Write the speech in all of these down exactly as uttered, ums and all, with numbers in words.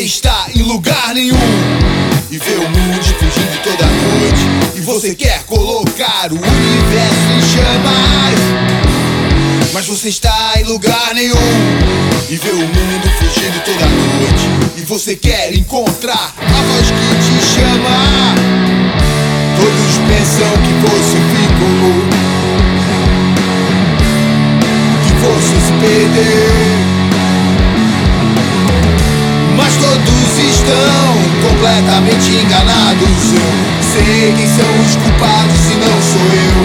você está em lugar nenhum e vê o mundo fugindo toda noite, e você quer colocar o universo em chamas, mas você está em lugar nenhum e vê o mundo fugindo toda noite, e você quer encontrar a voz que te chama. Todos pensam que você ficou louco, que você se perdeu, mas todos estão completamente enganados. Eu sei quem são os culpados e não sou eu.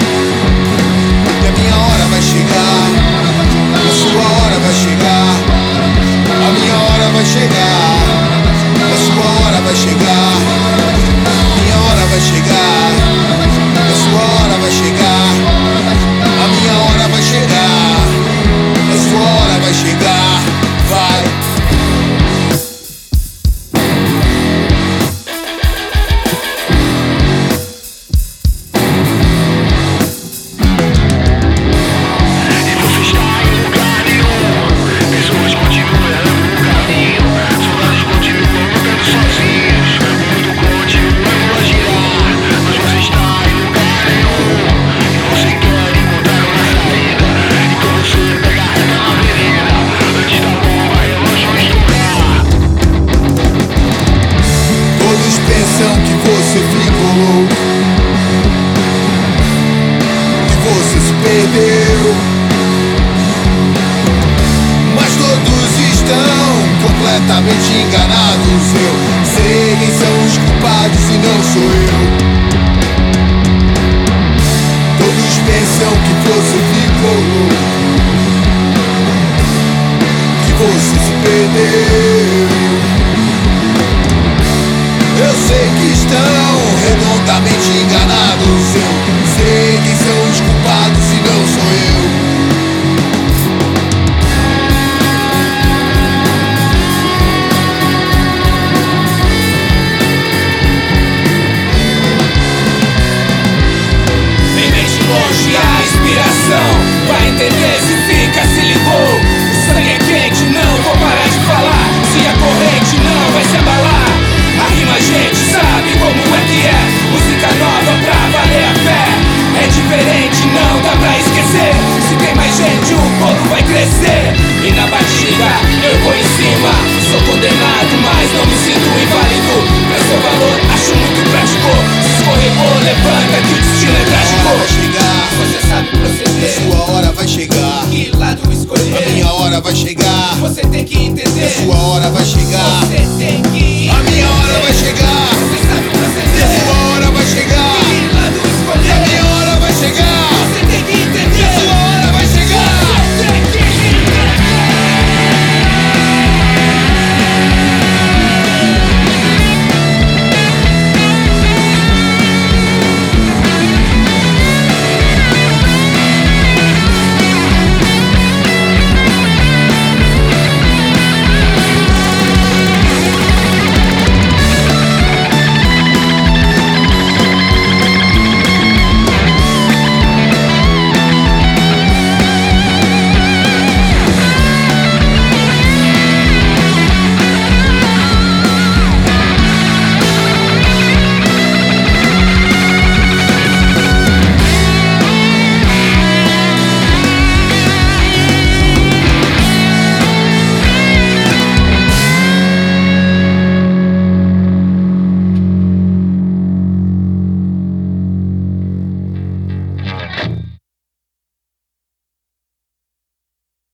E a minha hora vai chegar, a sua hora vai chegar, a minha hora vai chegar, a sua hora vai chegar, a minha hora vai chegar, a sua hora vai chegar, a minha hora vai chegar, a sua hora vai chegar, vai. Você ficou louco, que você se perdeu, mas todos estão completamente enganados. Eu sei quem são os culpados e não sou eu. Todos pensam que você ficou louco, que você se perdeu. Eu sei que estão redondamente enganados. Eu sei quem são os culpados e não sou eu. Vem mente longe a inspiração, vai entender se fica, se ligou. O sangue é quente, não vou parar de falar. Se a corrente não vai se abalar, a rima a gente sabe como é que é. Música nova pra valer a fé. É diferente, não dá pra esquecer. Se tem mais gente, o povo vai crescer. E na batida eu vou em cima. Sou condenado, mas não me sinto inválido. Pra seu valor, acho muito prático. Se escorregou, levanta que o destino é trágico. Vai chegar, você sabe proceder. a sua hora vai chegar, Que lado escolher? a minha hora vai chegar, Você tem que entender. a sua hora vai chegar.